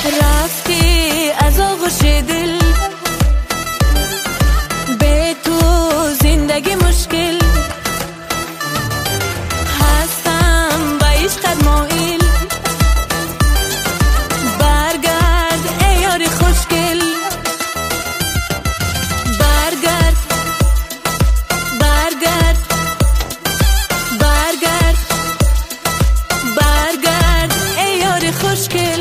رفتی از آغوش دل، به تو زندگی مشکل، هستم با عشقت مایل، برگرد ای یاری خوشگل، برگرد برگرد برگرد برگرد ای یاری خوشگل.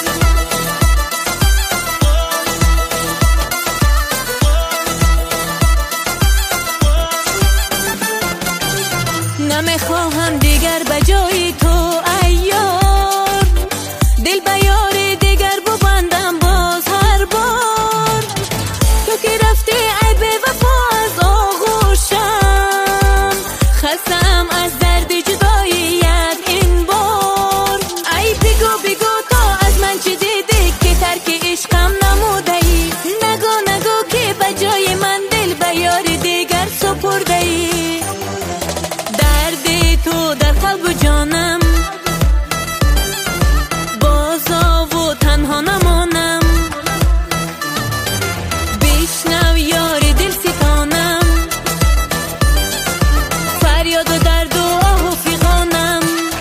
نمیخواهم دیگر بجای تو ایار، دل به یار دیگر ببندم باز هر بار. تو که رفتی ای بی وفا از آغوشم، خستم از درد جداییت این بار. ای بگو بگو تو از من چی دیدی که ترک عشقم نمودی؟ نگو نگو که بجای من دل به یار دیگر سپردی. تو در قلب و جانم، بازا و تنها نمانم، بشنو یاری دل ستانم، فریاد و درد و آه و فیغانم.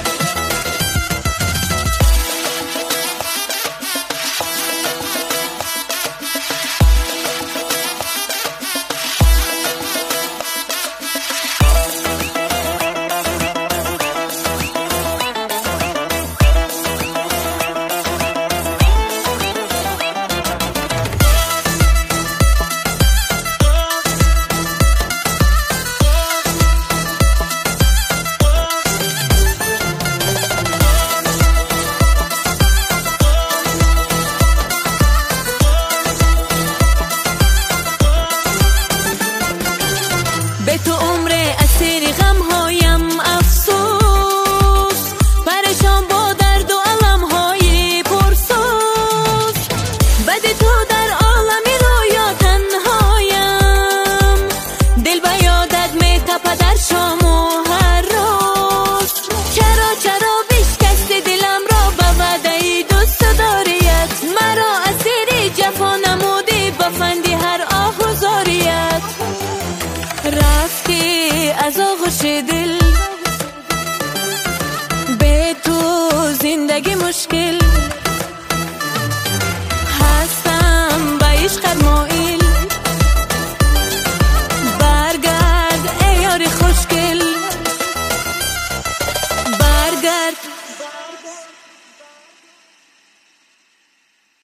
به تو عمر اسیر غم هایم افسوس، پریشان با درد و علم های پرسوز. بد تو در عالم رویا تنهایم، دل به یادت می تپد در شام و هر روز. چرا بشکستی دلم را به وعده دوست داریت، مرا اسیر جفا نمودی بفندی هر آه و زاریت. رفتی از آغوش دل،